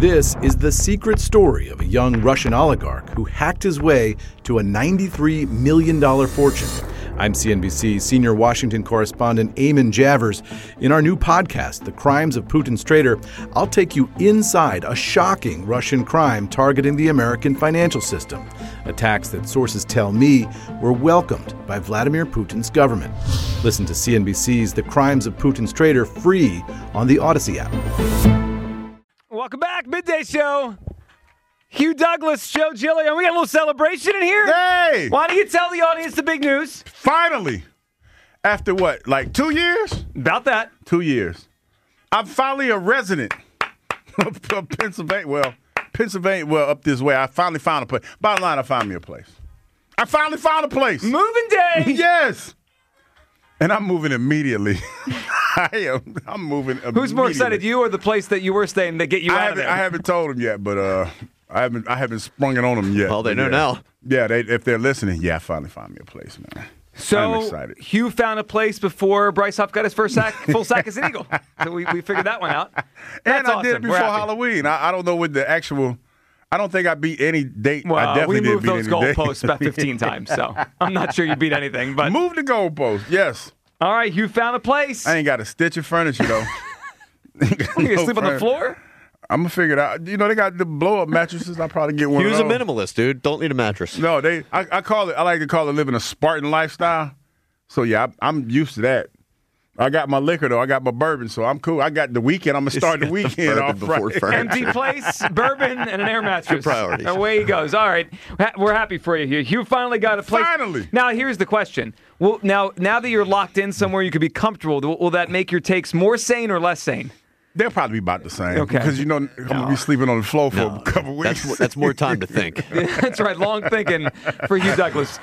This is the secret story of a young Russian oligarch who hacked his way to a $93 million fortune. I'm CNBC senior Washington correspondent Eamon Javers. In our new podcast, The Crimes of Putin's Traitor, I'll take you inside a shocking Russian crime targeting the American financial system. Attacks that sources tell me were welcomed by Vladimir Putin's government. Listen to CNBC's The Crimes of Putin's Traitor free on the Odyssey app. Welcome back, Midday Show. Hugh Douglas, Joe Giglio. We got a little celebration in here. Hey! Why don't you tell the audience the big news? Finally, after what, like 2 years? About that. 2 years. I'm finally a resident of Pennsylvania. Well, up this way. I finally found a place. Bottom line, I found me a place. I finally found a place. Moving day. Yes. And I'm moving immediately. I'm moving immediately. Who's more excited, you or the place that you were staying that get you out of there? I haven't told them yet, but I haven't sprung it on them yet. Well, they know now. Yeah, if they're listening, I finally found me a place, man. So I'm excited. Hugh found a place before Bryce Huff got his first full sack as an Eagle. So we figured that one out. That's and I did awesome. it before Halloween. I don't know what the actual. I don't think I beat any date. Well, I definitely we moved didn't beat those any goalposts about 15 times, so I'm not sure you beat anything. But move the goalpost. Yes. All right, Hugh found a place. I ain't got a stitch of furniture though. You gonna sleep on the floor? I'm gonna figure it out. You know, they got the blow-up mattresses. I'll probably get one. He was of a those. minimalist, dude. Don't need a mattress. No, I call it. I like to call it living a Spartan lifestyle. So yeah, I'm used to that. I got my liquor though. I got my bourbon, so I'm cool. I got the weekend. I'm gonna start the weekend off right. Empty place, bourbon, and an air mattress. Good priorities. Away he goes. All right, we're happy for you, Hugh. Hugh finally got a place. Finally. Now here's the question. Well, now that you're locked in somewhere, you could be comfortable. Will that make your takes more sane or less sane? They'll probably be about the same. Okay. Because I'm gonna be sleeping on the floor for a couple weeks. That's more time to think. That's right. Long thinking for Hugh Douglas.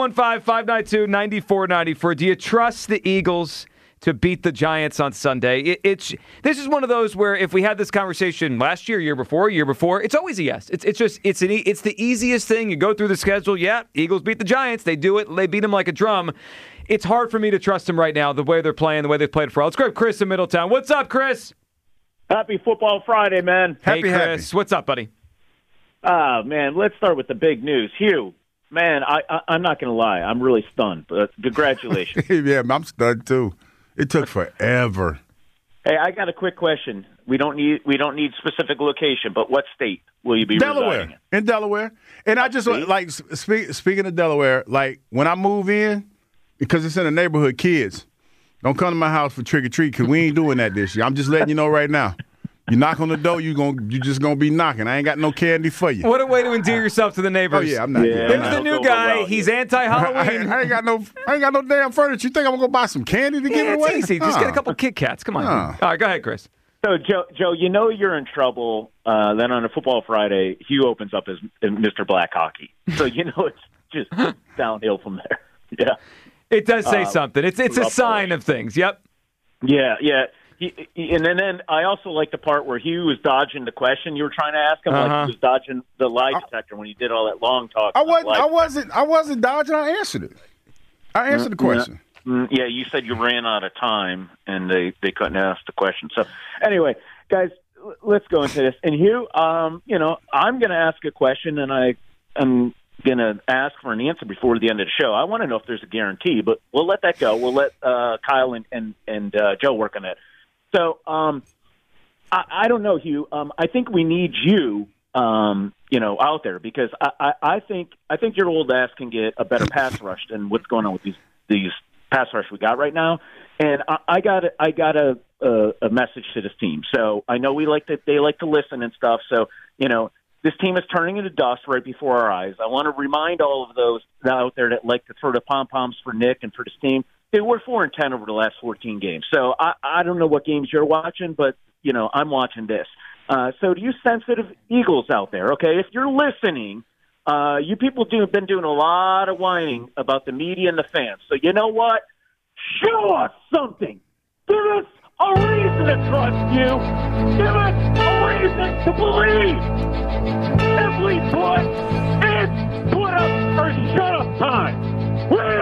215-592-9494. Do you trust the Eagles to beat the Giants on Sunday? This is one of those where if we had this conversation last year, year before, it's always a yes. It's the easiest thing. You go through the schedule. Yeah, Eagles beat the Giants. They do it. They beat them like a drum. It's hard for me to trust them right now, the way they're playing, the way they've played for all. Let's grab Chris in Middletown. What's up, Chris? Happy Football Friday, man. Hey, Chris. What's up, buddy? Man, let's start with the big news. Hugh, man, I'm not going to lie. I'm really stunned, but congratulations. Yeah, I'm stunned, too. It took forever. Hey, I got a quick question. We don't need specific location, but what state will you be residing Delaware. In Delaware. And I just, like, speaking of Delaware, like, when I move in, because it's in the neighborhood, kids, don't come to my house for trick-or-treat because we ain't doing that this year. I'm just letting you know right now. You knock on the door, you just going to be knocking. I ain't got no candy for you. What a way to endear yourself to the neighbors. Oh, yeah, I'm not. Yeah, There's the new guy. Well, He's anti-Halloween. I ain't got no damn furniture. You think I'm going to go buy some candy to give Yeah, away? it's easy. Just get a couple Kit Kats. Come on. All right, go ahead, Chris. So, Joe, you know you're in trouble. Then on a Football Friday, Hugh opens up as Mr. Black Hockey. So you know it's just downhill from there. Yeah. It does say something. It's a sign of things. Yep. Yeah. And then I also like the part where Hugh was dodging the question you were trying to ask him, like he was dodging the lie detector when he did all that long talk. I wasn't dodging. I answered it. I answered the question. Yeah, you said you ran out of time and they couldn't ask the question. So anyway, guys, let's go into this. And Hugh, I'm going to ask a question, and I'm going to ask for an answer before the end of the show. I want to know if there's a guarantee, but we'll let that go. We'll let Kyle and Joe work on that. So I don't know, Hugh. I think we need you, out there because I think your old ass can get a better pass rush than what's going on with these pass rush we got right now. And I got a message to this team. So I know they like to listen and stuff. So this team is turning into dust right before our eyes. I want to remind all of those out there that like to throw the pom-poms for Nick and for this team. We're 4-10 over the last 14 games. So I don't know what games you're watching, but, I'm watching this. So to you sensitive Eagles out there, okay, if you're listening, you people have been doing a lot of whining about the media and the fans. So you know what? Show us something. Give us a reason to trust you. Give us a reason to believe. Simply put, it's put up or shut up time. We are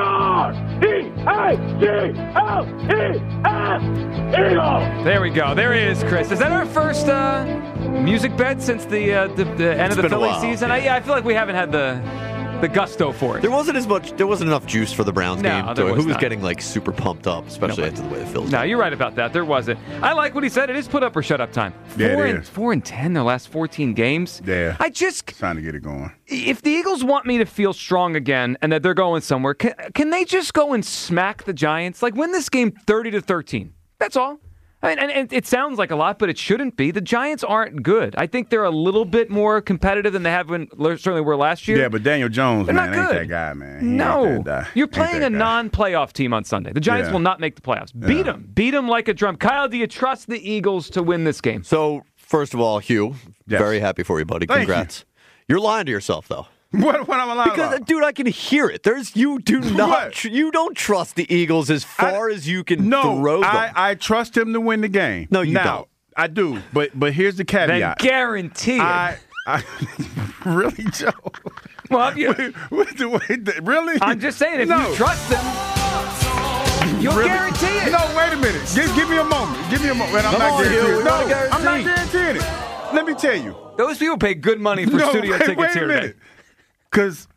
Eagles! There we go. There it is, Chris. Is that our first music bed since the end of the been a Philly while. season? I feel like we haven't had the gusto for it. There wasn't enough juice for the Browns No, game. there was Who was not. getting like super pumped up, especially No, after the way the Phillies. No, you're right about that. There wasn't. I like what he said. It is put up or shut up time. Yeah, it is. 4-10 their last 14 games. Yeah. It's Trying to get it going. if the Eagles want me to feel strong again and that they're going somewhere, can they just go and smack the Giants? Like win this game 30-13. That's all. I mean, and it sounds like a lot, but it shouldn't be. The Giants aren't good. I think they're a little bit more competitive than they have been, certainly were last year. Yeah, but Daniel Jones, They're man, not ain't good. that guy, man. He No, ain't that guy. you're Ain't playing that a guy. non-playoff team on Sunday. The Giants Yeah. will not make the playoffs. Beat them. Beat them like a drum. Kyle, do you trust the Eagles to win this game? So first of all, Hugh, Yes. very happy for you, buddy. Thank Congrats. You're lying to yourself, though. What am I lying Because, about? dude, I can hear it. You do not. What? You don't trust the Eagles as far as you can No, throw them. I trust him to win the game. No, you now, don't. I do, but here's the Then caveat. guarantee it. I really, Joe? Well, if you, Really? I'm just saying, if No. you trust them, you'll Really? guarantee it. No, wait a minute. Give me a moment. Give me a moment. I'm Come not on, Hugh, guaranteeing we it. No, want a I'm not guarantee. guaranteeing it. Let me tell you. Those people pay good money for studio wait, tickets here today. Because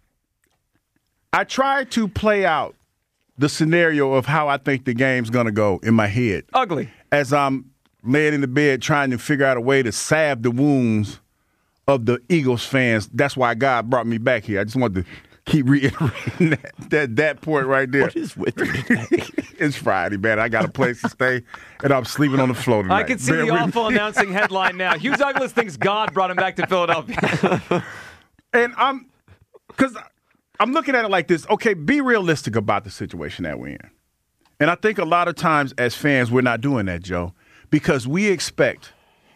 I tried to play out the scenario of how I think the game's going to go in my head Ugly. as I'm laying in the bed trying to figure out a way to salve the wounds of the Eagles fans. That's why God brought me back here. I just wanted to keep reiterating that point right there. What is with you today? It's Friday, man. I got a place to stay, and I'm sleeping on the floor tonight. I can see Bear the with awful me. announcing headline now. Hugh Douglas thinks God brought him back to Philadelphia. And because I'm looking at it like this. Okay, be realistic about the situation that we're in. And I think a lot of times as fans, we're not doing that, Joe, because we expect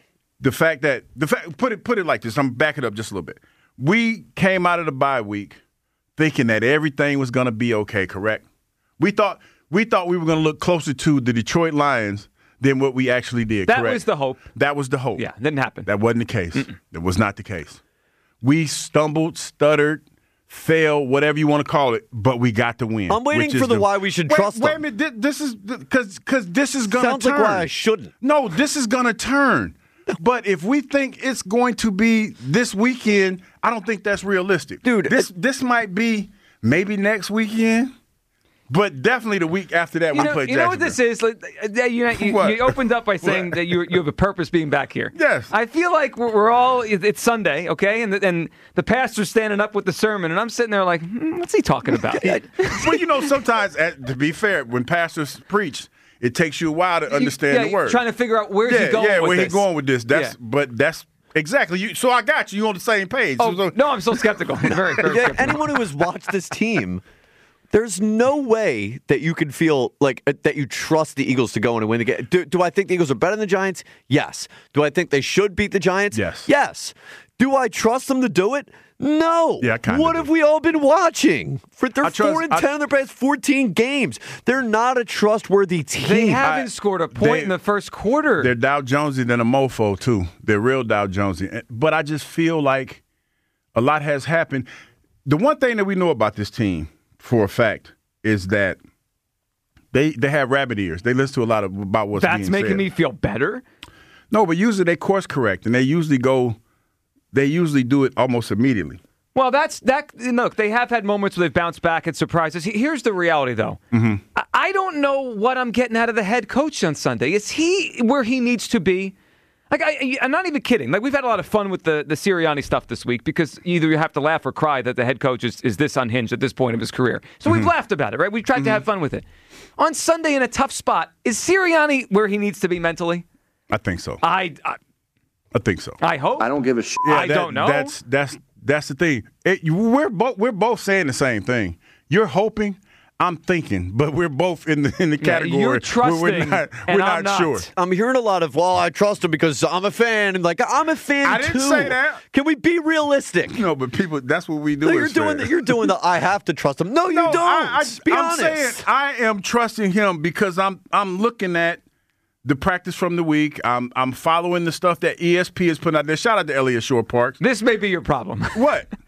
put it like this. I'm back it up just a little bit. We came out of the bye week thinking that everything was going to be okay, correct? We thought we were going to look closer to the Detroit Lions than what we actually did, That correct? was the hope. That was the hope. Yeah, didn't happen. That wasn't the case. That was not the case. We stumbled, stuttered, failed, whatever you want to call it, but we got the win. I'm waiting which is for the why we should trust Wait a them. minute. This is because this is going to turn. Sounds like why I shouldn't. No, this is going to turn. But if we think it's going to be this weekend, I don't think that's realistic. Dude, This might be maybe next weekend, but definitely the week after that we play Jacksonville. You know what this is? Like, What? you opened up by saying What? that you have a purpose being back here. Yes. I feel like we're all, it's Sunday, okay? And the pastor's standing up with the sermon, and I'm sitting there like, what's he talking about? Well, you know, sometimes, to be fair, when pastors preach, it takes you a while to understand the word. Trying to figure out where's he going with where this. he going with this. But that's exactly you. So I got you. You on the same page. Oh, So- no, I'm still skeptical. Very, very Yeah, skeptical. anyone who has watched this team, there's no way that you can feel like that you trust the Eagles to go in and win the game. Do I think the Eagles are better than the Giants? Yes. Do I think they should beat the Giants? Yes. Yes. Do I trust them to do it? No. Yeah, I kinda What do. have we all been watching? They're I trust- 4-10 in their past 14 games. They're not a trustworthy team. They haven't scored a point they- in the first quarter. They're Dow Jonesy than a mofo, too. They're real Dow Jonesy. But I just feel like a lot has happened. The one thing that we know about this team for a fact is that they have rabbit ears. They listen to a lot about what's being That's said. making me feel better. No, but usually they course correct, and they usually do it almost immediately. Well, look, they have had moments where they've bounced back and surprised us. Here's the reality, though. Mm-hmm. I don't know what I'm getting out of the head coach on Sunday. Is he where he needs to be? Like, I'm not even kidding. Like, we've had a lot of fun with the Sirianni stuff this week because either you have to laugh or cry that the head coach is this unhinged at this point of his career. So we've laughed about it, right? We've tried to have fun with it. On Sunday in a tough spot, is Sirianni where he needs to be mentally? I think so. I think so. I hope. I don't give a shit. I don't know. That's the thing. We're both saying the same thing. You're hoping, I'm thinking, but we're both in the category you're where trusting, we're not and I'm not. sure. I'm hearing a lot of, well, I trust him because I'm a fan. And like, I'm a fan I too. didn't say that. Can we be realistic? No, but people, that's what we do. No, as you're doing fans. the I have to trust him. No, you No, don't. Be I'm honest. saying I am trusting him because I'm looking at the practice from the week. I'm following the stuff that ESP is putting out there. Shout out to Elliott Shore Parks. This may be your problem. What?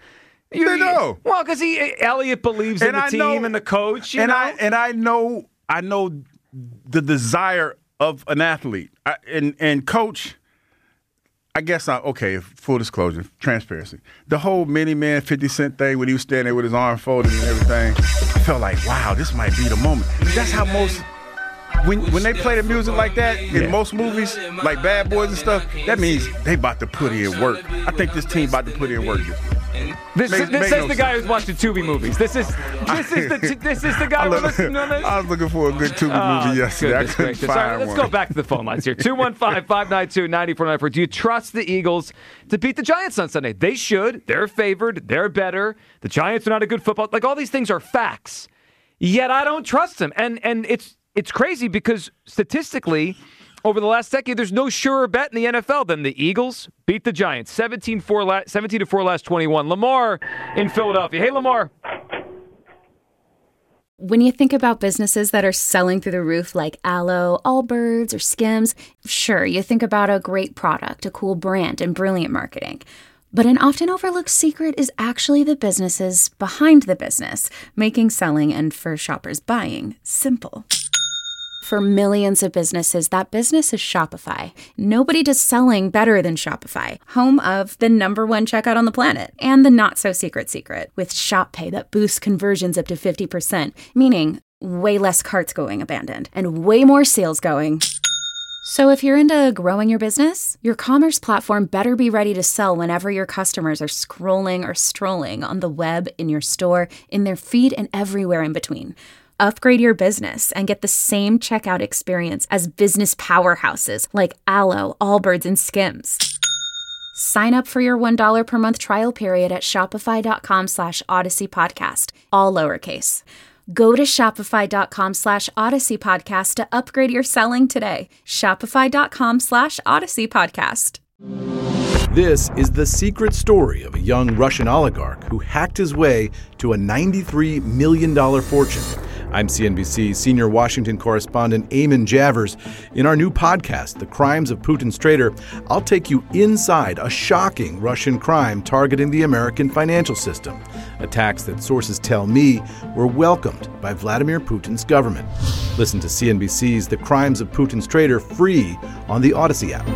They know. Well, because Elliott believes in the team and the coach. I know the desire of an athlete. And coach, I guess full disclosure, transparency. The whole Mini Man 50 Cent thing when he was standing there with his arm folded and everything, I felt like, wow, this might be the moment. That's how most when they play the music like that in most movies, like Bad Boys and stuff, that means they about to put in work. I think this team about to put in work. This says the guy who's watching Tubi movies. This is the guy who's listening to this. I was looking for a good Tubi movie yesterday. I couldn't find Let's go back to the phone lines here. 215-592-9494. Do you trust the Eagles to beat the Giants on Sunday? They should. They're favored. They're better. The Giants are not a good football. Like, all these things are facts. Yet I don't trust them. And it's crazy because statistically, over the last decade, there's no surer bet in the NFL than the Eagles beat the Giants. 17-4 last 21. Lamar in Philadelphia. Hey, Lamar. When you think about businesses that are selling through the roof like Aloe, Allbirds, or Skims, sure, you think about a great product, a cool brand, and brilliant marketing. But an often overlooked secret is actually the businesses behind the business, making selling and, for shoppers, buying simple. For millions of businesses, that business is Shopify. Nobody does selling better than Shopify, home of the #1 checkout on the planet, and the not-so-secret secret, with Shop Pay that boosts conversions up to 50%, meaning way less carts going abandoned, and way more sales going. So if you're into growing your business, your commerce platform better be ready to sell whenever your customers are scrolling or strolling on the web, in your store, in their feed, and everywhere in between. Upgrade your business and get the same checkout experience as business powerhouses like Aloe, Allbirds, and Skims. Sign up for your $1 per month trial period at shopify.com/Odyssey Podcast, all lowercase. Go to shopify.com/Odyssey Podcast to upgrade your selling today. Shopify.com/Odyssey Podcast. This is the secret story of a young Russian oligarch who hacked his way to a $93 million fortune. I'm CNBC senior Washington correspondent Eamon Javers. In our new podcast, The Crimes of Putin's Traitor, I'll take you inside a shocking Russian crime targeting the American financial system. Attacks that sources tell me were welcomed by Vladimir Putin's government. Listen to CNBC's The Crimes of Putin's Traitor free on the Odyssey app.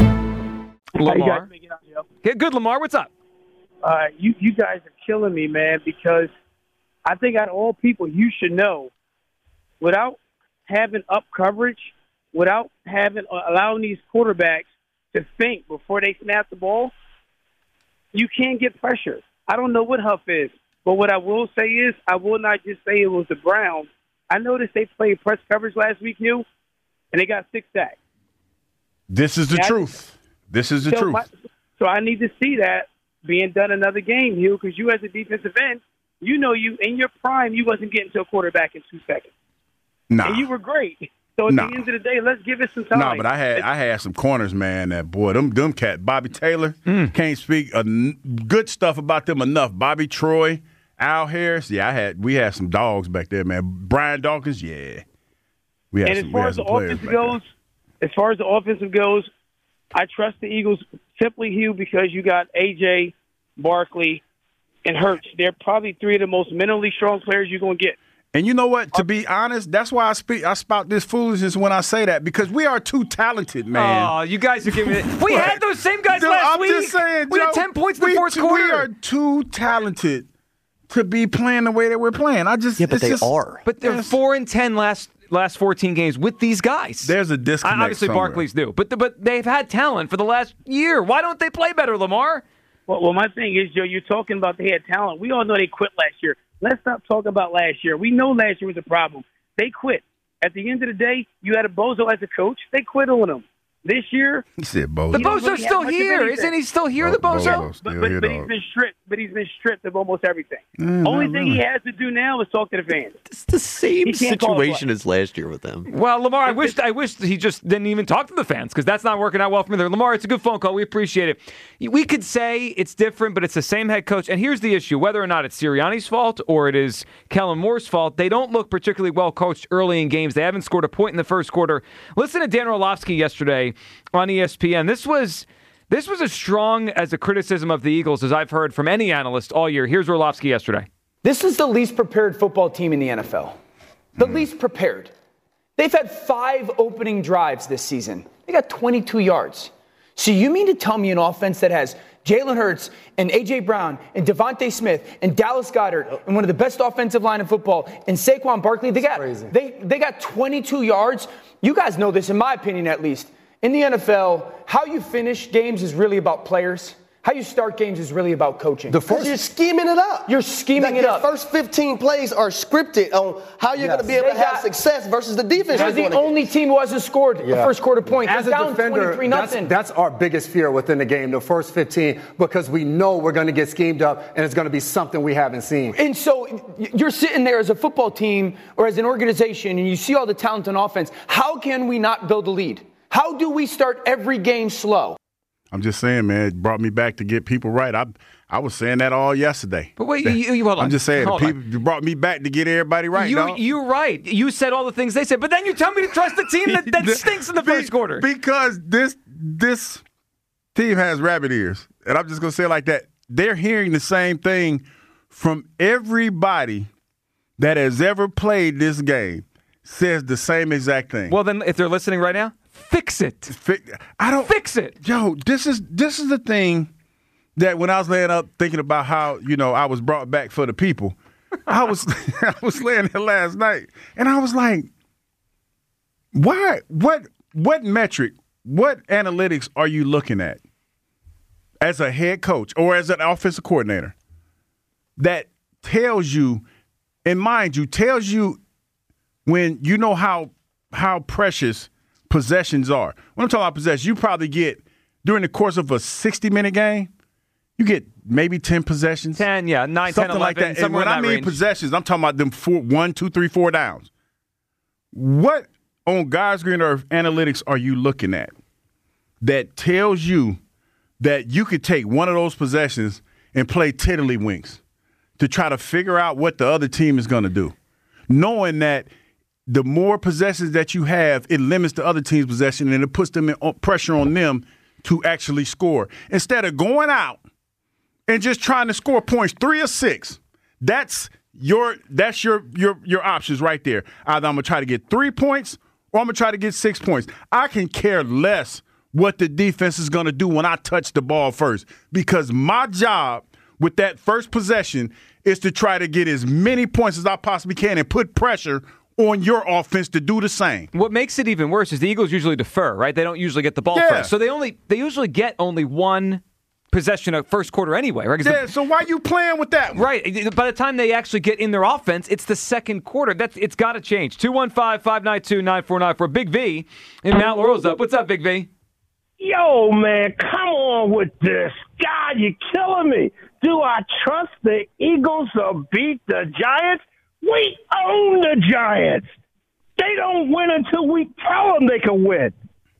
Lamar. Yeah, good, Lamar. What's up? You guys are killing me, man, because I think out of all people, you should know, without having up coverage, without allowing these quarterbacks to think before they snap the ball, you can't get pressure. I don't know what Huff is, but what I will say is I will not just say it was the Browns. I noticed they played press coverage last week, and they got 6 sacks. This is the truth. This is the truth. So I need to see that being done another game, Hugh, because you as a defensive end, you in your prime, you wasn't getting to a quarterback in 2 seconds. Nah. And you were great. So at the end of the day, let's give it some time. No, but I had some corners, man. That boy, them cat, Bobby Taylor, can't speak good stuff about them enough. Bobby Troy, Al Harris, we had some dogs back there, man. Brian Dawkins, yeah. As far as the offensive goes, I trust the Eagles simply, Hugh, because you got A.J., Barkley, and Hurts. They're probably 3 of the most mentally strong players you're going to get. And you know what? To be honest, that's why I spout this foolishness when I say that, because we are too talented, man. Oh, you guys are giving it. We had those same guys last week. I'm just saying, we had 10 points in the fourth quarter. We are too talented to be playing the way that we're playing. But they are. But they're 4-10 last 14 games with these guys. There's a disconnect. Obviously, somewhere. Barkley's do, but they've had talent for the last year. Why don't they play better, Lamar? Well, my thing is, Joe, you're talking about they had talent. We all know they quit last year. Let's stop talking about last year. We know last year was a problem. They quit. At the end of the day, you had a Bozo as a coach. They quit on him. This year, he said Bozo. The Bozo's still here. Isn't he still here, the Bozo? But he's been stripped. But he's been stripped of almost everything. Only thing he has to do now is talk to the fans. It's the same situation as last year with them. Well, Lamar, I wish he just didn't even talk to the fans, because that's not working out well for me there. Lamar, it's a good phone call. We appreciate it. We could say it's different, but it's the same head coach. And here's the issue: whether or not it's Sirianni's fault or it is Kellen Moore's fault, they don't look particularly well coached early in games. They haven't scored a point in the first quarter. Listen to Dan Orlovsky yesterday on ESPN. This was This was as strong as a criticism of the Eagles as I've heard from any analyst all year. Here's Orlovsky yesterday. This is the least prepared football team in the NFL. The least prepared. They've had 5 opening drives this season. They got 22 yards. So you mean to tell me an offense that has Jalen Hurts and A.J. Brown and Devontae Smith and Dallas Goedert and one of the best offensive line in football and Saquon Barkley, they got 22 yards? You guys know this, in my opinion at least. In the NFL, how you finish games is really about players. How you start games is really about coaching. You're scheming it up. You're scheming it up. The first 15 plays are scripted on how you're going to be able to have success versus the defense. They're the only team who hasn't scored the first quarter point. As They're a down defender, 23-0. that's our biggest fear within the game, the first 15, because we know we're going to get schemed up and it's going to be something we haven't seen. And so you're sitting there as a football team or as an organization and you see all the talent on offense. How can we not build a lead? How do we start every game slow? I'm just saying, man, it brought me back to get people right. I was saying that all yesterday. But wait, you hold on. I'm just saying, Hold on. you brought me back to get everybody right, dog. You're right. You said all the things they said, but then you tell me to trust the team that stinks in the first quarter. Because this team has rabbit ears. And I'm just going to say it like that. They're hearing the same thing from everybody that has ever played this game. Says the same exact thing. Well, then, if they're listening right now, fix it. Fix it. Yo, this is the thing that when I was laying up thinking about how, I was brought back for the people, I was laying there last night and I was like, why? What metric, what analytics are you looking at as a head coach or as an offensive coordinator that tells you, and mind you, tells you when you know how precious possessions are. When I'm talking about possessions, you probably get, during the course of a 60-minute game, you get maybe 10 possessions. 10, yeah, 9, 10, 11, like that. And when I mean range. possessions, I'm talking about them 1, 2, 3, 4 downs. What on God's green earth analytics are you looking at that tells you that you could take one of those possessions and play tiddlywinks to try to figure out what the other team is going to do, knowing that the more possessions that you have, it limits the other team's possession and it puts them in pressure on them to actually score. Instead of going out and just trying to score points, 3 or 6, that's your options right there. Either I'm going to try to get 3 points or I'm going to try to get 6 points. I can care less what the defense is going to do when I touch the ball first, because my job with that first possession is to try to get as many points as I possibly can and put pressure on your offense to do the same. What makes it even worse is the Eagles usually defer, right? They don't usually get the ball first. So they usually get only one possession of first quarter anyway, right? So why are you playing with that one? Right. By the time they actually get in their offense, it's the second quarter. It's got to change. 215-592-9494. Big V in Mount Laurel's up. What's up, Big V? Yo, man, come on with this. God, you're killing me. Do I trust the Eagles to beat the Giants? We own the Giants. They don't win until we tell them they can win.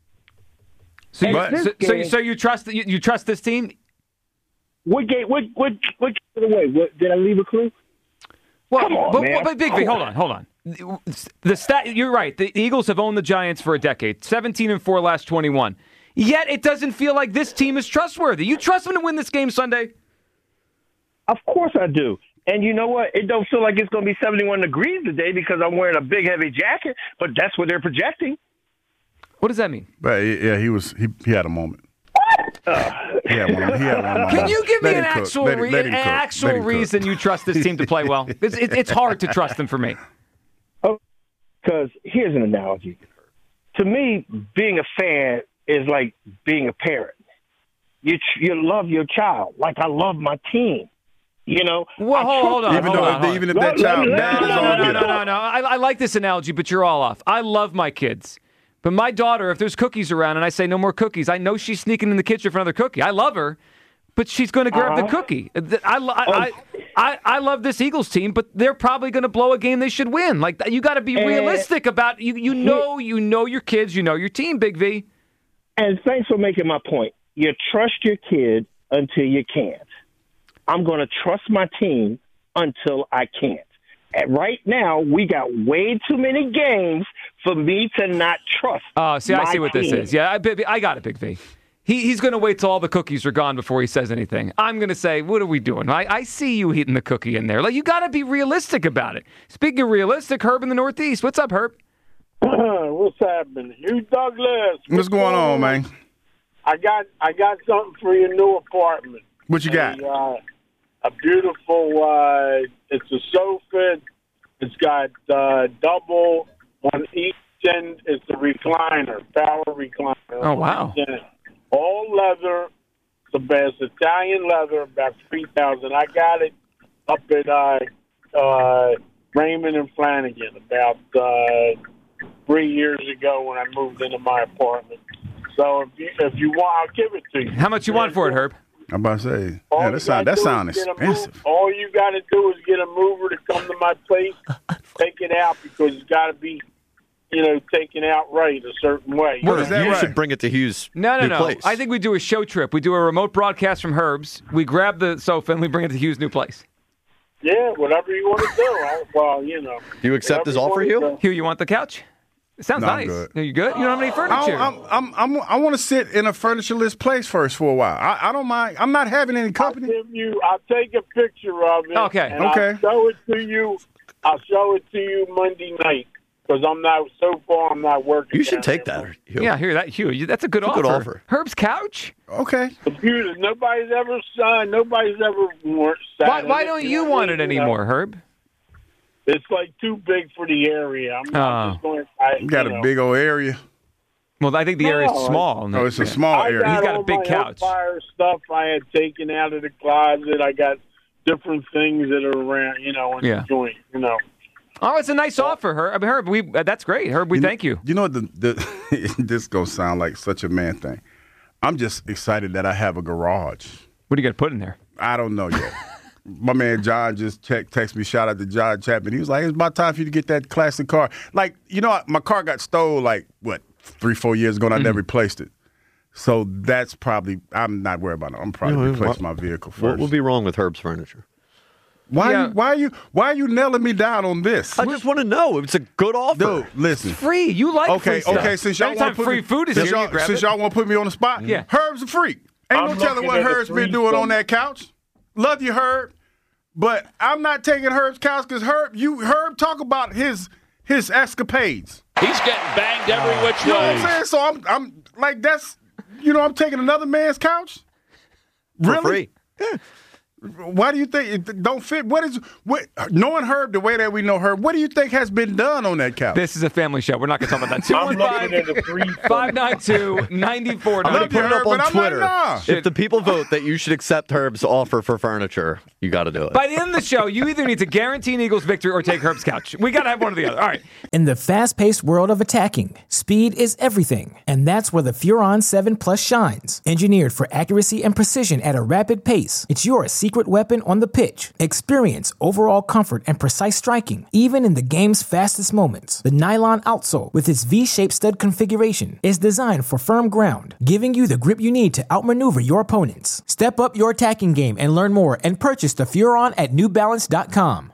So you trust this team? What game? What away? Did I leave a clue? Well, come on, man. But Big V, hold on. The stat, you're right. The Eagles have owned the Giants for a decade. 17-4 last 21. Yet it doesn't feel like this team is trustworthy. You trust them to win this game Sunday? Of course I do. And you know what? It don't feel like it's going to be 71 degrees today because I'm wearing a big, heavy jacket, but that's what they're projecting. What does that mean? But yeah, he had a moment. He had one. Can you give me an actual reason you trust this team to play well? It's hard to trust them for me. Because here's an analogy. To me, being a fan is like being a parent. You love your child like I love my team. You know, well, hold on. Even if that child bad is all good. No. I like this analogy, but you're all off. I love my kids. But my daughter, if there's cookies around and I say no more cookies, I know she's sneaking in the kitchen for another cookie. I love her, but she's going to grab the cookie. I love this Eagles team, but they're probably going to blow a game they should win. Like, you got to be realistic about you know your kids, you know your team, Big V. And thanks for making my point. You trust your kid until you can't. I'm going to trust my team until I can't. And right now, we got way too many games for me to not trust. Oh, see, I see what team. this is. Yeah, I got it, Big V. He's going to wait till all the cookies are gone before he says anything. I'm going to say, what are we doing? I see you eating the cookie in there. Like, you got to be realistic about it. Speaking of realistic, Herb in the Northeast. What's up, Herb? What's happening? Hugh Douglas. What's going on, man? I got something for your new apartment. What you got? A beautiful, it's a sofa. It's got double on each end. It's a recliner, power recliner. Oh, wow. All leather. The best Italian leather, about $3,000. I got it up at Raymond and Flanagan about 3 years ago when I moved into my apartment. So if you want, I'll give it to you. How much you want for it, Herb? I'm about to say, yeah, that sounds expensive. All you got to do is get a mover to come to my place, take it out because it's got to be, taken out right a certain way. What is that You right? should bring it to Hughes' No. new place. I think we do a show trip. We do a remote broadcast from Herb's. We grab the sofa and we bring it to Hughes' new place. Yeah, whatever you want to do. Do you accept his offer, Hugh? Hugh, you want the couch? It sounds No, I'm nice. good. Are you good? You don't have any furniture. I want to sit in a furnitureless place first for a while. I don't mind. I'm not having any company. I'll take a picture of it. Okay. And I'll show it to you. I'll show it to you Monday night because I'm not working. You should take that, Hugh. Yeah, hear that, Hugh. That's a good It's a offer. good offer. Herb's couch? Okay. Computers. Nobody's ever sat. Why don't you want it anymore, Herb? It's like too big for the area. I'm just going. You got a big old area. Well, I think the area is small. Oh, it's a small area. He's got a big couch. Empire stuff I had taken out of the closet. I got different things that are around, in the joint, Oh, it's a nice offer, Herb. I mean, Herb, that's great. Herb, we thank you. You know what? This going to sound like such a man thing. I'm just excited that I have a garage. What are you going to put in there? I don't know yet. My man John just texted me, shout out to John Chapman. He was like, it's about time for you to get that classic car. Like, my car got stole 3-4 years ago and I never replaced it. So that's probably, I'm not worried about it. I'm probably replace my vehicle first. What would be wrong with Herb's furniture? Why are you nailing me down on this? I just want to know. It's a good offer. Dude, listen. It's free. You like free stuff. Okay, since y'all Anytime want free food is here, you grab it. since y'all want to put me on the spot, Yeah. Herb's a freak. Ain't no telling what Herb's been doing on that couch. Love you, Herb. But I'm not taking Herb's couch because Herb talk about his escapades. He's getting banged every which You know what way. I'm saying? So I'm like, that's, I'm taking another man's couch? For Really? free. Yeah. Why do you think it don't fit? Knowing Herb the way that we know Herb, what do you think has been done on that couch? This is a family show. We're not going to talk about that. I'm looking at the free 592-9490. I'm going to put it up Herb, on but I'm Twitter. like, nah. If the people vote that you should accept Herb's offer for furniture, you got to do it. By the end of the show, you either need to guarantee an Eagles victory or take Herb's couch. We got to have one or the other. All right. In the fast-paced world of attacking, speed is everything, and that's where the Furon 7 Plus shines. Engineered for accuracy and precision at a rapid pace, it's your secret weapon on the pitch. Experience overall comfort and precise striking, even in the game's fastest moments. The nylon outsole, with its V-shaped stud configuration, is designed for firm ground, giving you the grip you need to outmaneuver your opponents. Step up your attacking game and learn more and purchase the Furon at NewBalance.com.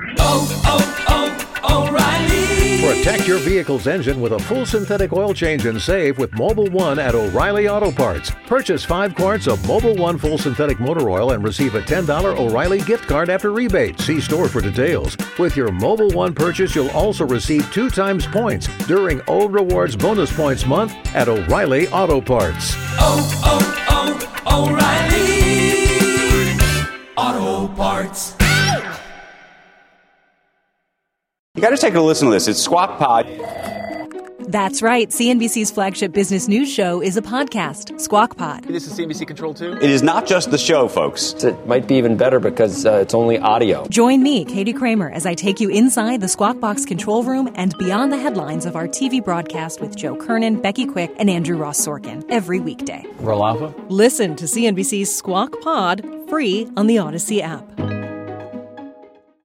Protect your vehicle's engine with a full synthetic oil change and save with Mobil 1 at O'Reilly Auto Parts. Purchase 5 quarts of Mobil 1 full synthetic motor oil and receive a $10 O'Reilly gift card after rebate. See store for details. With your Mobil 1 purchase, you'll also receive 2 times points during O Rewards Bonus Points Month at O'Reilly Auto Parts. O'Reilly Auto Parts. You got to take a listen to this. It's Squawk Pod. That's right. CNBC's flagship business news show is a podcast, Squawk Pod. This is CNBC Control 2? It is not just the show, folks. It might be even better because it's only audio. Join me, Katie Kramer, as I take you inside the Squawk Box control room and beyond the headlines of our TV broadcast with Joe Kernan, Becky Quick, and Andrew Ross Sorkin every weekday. Roll Alpha? Listen to CNBC's Squawk Pod free on the Odyssey app.